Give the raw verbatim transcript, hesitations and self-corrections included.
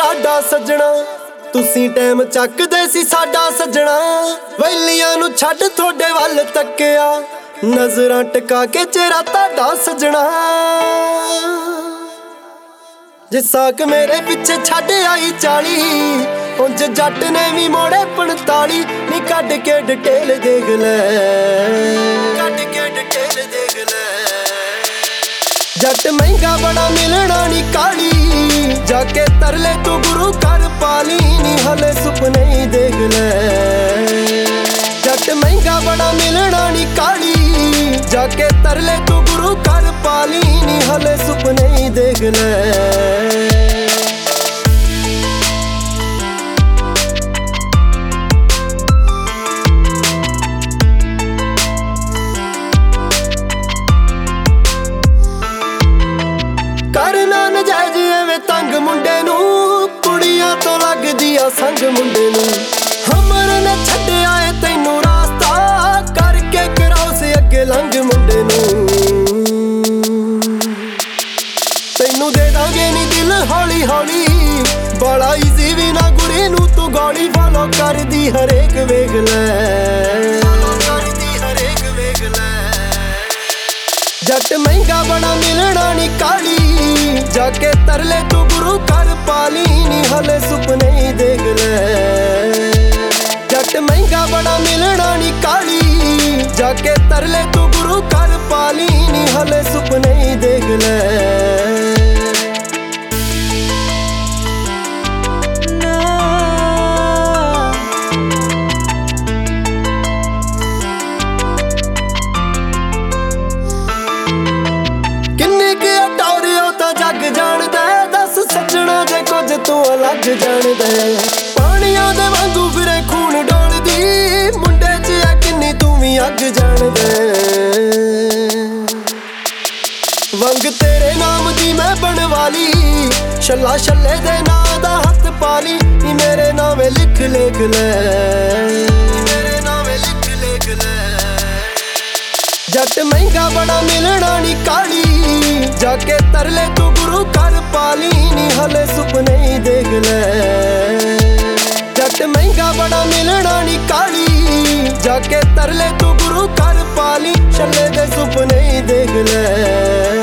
ਤੁਹਾਡਾ ਸੱਜਣਾ। ਤੁਸੀਂ ਟਾਈਮ ਚੱਕਦੇ ਸੀ ਸਾਡਾ ਸੱਜਣਾ। ਵੈਲੀਆਂ ਨੂੰ ਛੱਡ ਤੁਹਾਡੇ ਵੱਲ ਤੱਕਿਆ, ਨਜ਼ਰਾਂ ਟਿਕਾ ਕੇ ਚਿਹਰਾ ਤੁਹਾਡਾ ਸੱਜਣਾ। ਜੇ ਸਾਕ ਮੇਰੇ ਪਿੱਛੇ ਛੱਡ ਆਈ ਚਾਲੀ, ਉਂਝ ਜੱਟ ਨੇ ਵੀ ਮੋੜੇ ਪੰਤਾਲੀ। ਨੀ ਕੱਢ ਕੇ ਡਿਟੇਲ ਦੇਖ ਲੈ, ਕੱਢ ਕੇ ਡਿਟੇਲ ਦੇਖ ਲੈ। ਜੱਟ ਮਹਿੰਗਾ ਬੜਾ ਮਿਲਣਾ ਨੀ ਕਾਲੀ, ਜਾ ਕੇ ਤਰਲੇ ਤੂੰ ਗੁਰੂ ਘਰ ਪਾਲੀ। ਨੀ ਹਲੇ ਸੁਪਨੇ ਹੀ ਦੇਖ ਲੈ। ਜੱਟ ਮਹਿੰਗਾ ਬੜਾ ਮਿਲਣਾ ਨੀ ਕਾਲੀ, ਜਾ ਕੇ ਤਰਲੇ ਤੂੰ ਗੁਰੂ ਘਰ ਪਾਲੀ। ਨੀ ਹਲੇ ਸੁਪਨੇ ਹੀ ਦੇਖ ਲੈ। ਕਰਨਾ ਨਜਾਇਜ਼ ਐਵੇਂ ਤੰਗ ਮੁੰਡੇ ਨੂੰ, ਕੁੜੀਆਂ ਤੋਂ ਲੱਗਦੀ ਆ ਸੰਗ ਮੁੰਡੇ ਨੂੰ। ਹਮਰ ਨੇ ਛੱਡਿਆ ਏ ਤੈਨੂੰ ਰਾਸਤਾ, ਕਰਕੇ ਕਰਾਉਸ ਅੱਗੇ ਲੰਘ ਮੁੰਡੇ ਨੂੰ। ਤੈਨੂੰ ਦੇ ਦਾਂਗੇ ਨੀ ਦਿਲ ਹੌਲੀ ਹੌਲੀ, ਬੜਾ ਈਜ਼ੀ ਵੀ ਨਾ ਗੁਰੀ ਨੂੰ ਤੂੰ ਗੋਲੀ। ਫੋਲੋ ਕਰਦੀ ਹਰੇਕ ਵੇਖ ਲੈ, ਫੋਲੋ ਕਰਦੀ ਹਰੇਕ ਵੇਖ ਲੈ। ਜੱਟ ਮਹਿੰਗਾ ਬੜਾ ਮਿਲਣਾ ਨੀ ਕਾਲੀ, ਜਾ ਕੇ ਤਰਲੇ ਤੂੰ ਗੁਰੂ ਘਰ ਪਾਲੀ। ਨੀ ਹਲੇ ਸੁਪਨੇ ਹੀ ਦੇਖ ਲੈ। ਜੱਟ ਮਹਿੰਗਾ ਬੜਾ ਮਿਲਣਾ ਨੀ ਕਾਲੀ, ਜਾ ਕੇ ਤਰਲੇ ਤੂੰ ਗੁਰੂ ਘਰ ਪਾਲੀ। ਨੀ ਹਲੇ ਸੁਪਨੇ ਹੀ ਦੇਖ ਲੈ। ਜੱਗ ਜਾਣਦਾ ਦੱਸ ਸੱਜਣਾ, ਜੇ ਕੁਝ ਤੂੰ ਅਲੱਗ ਜਾਣਦਾ। ਪਾਣੀਆਂ ਦੇ ਵਾਂਗੂ ਫਿਰੇ ਖੂਨ ਡੋਲਦੀ, ਮੁੰਡੇ ਚ ਆ ਕਿੰਨੀ ਤੂੰ ਵੀ ਅੱਗ ਜਾਣਦਾ। ਵੰਗ ਤੇਰੇ ਨਾਮ ਦੀ ਮੈਂ ਬਣਵਾਲੀ, ਛੱਲਾ ਛੱਲੇ ਦੇ ਨਾਂ ਦਾ ਹੱਥ ਪਾਲੀ। ਨੀ ਮੇਰੇ ਨਾਵੇਂ ਲਿਖ ਲਿਖ ਲੈ, ਮੇਰੇ ਨਾਵੇਂ ਲਿਖ ਲਿਖ ਲੈ। ਜੱਟ ਮਹਿੰਗਾ ਬੜਾ ਮਿਲਣਾ ਨੀ ਕਾਲੀ, ਜਾ ਕੇ ਤਰਲੇ ਤੂੰ ਗੁਰੂ ਘਰ ਪਾਲੀ। ਨੀ ਹਲੇ ਸੁਪਨੇ ਹੀ ਦੇਖ ਲੈ। ਜੱਟ ਮਹਿੰਗਾ ਬੜਾ ਮਿਲਣਾ ਨੀ ਕਾਲੀ, ਜਾ ਕੇ ਤਰਲੇ ਤੂੰ ਗੁਰੂ ਘਰ ਪਾਲੀ। ਛੱਲੇ ਦੇ ਸੁਪਨੇ ਹੀ ਦੇਖ ਲੈ।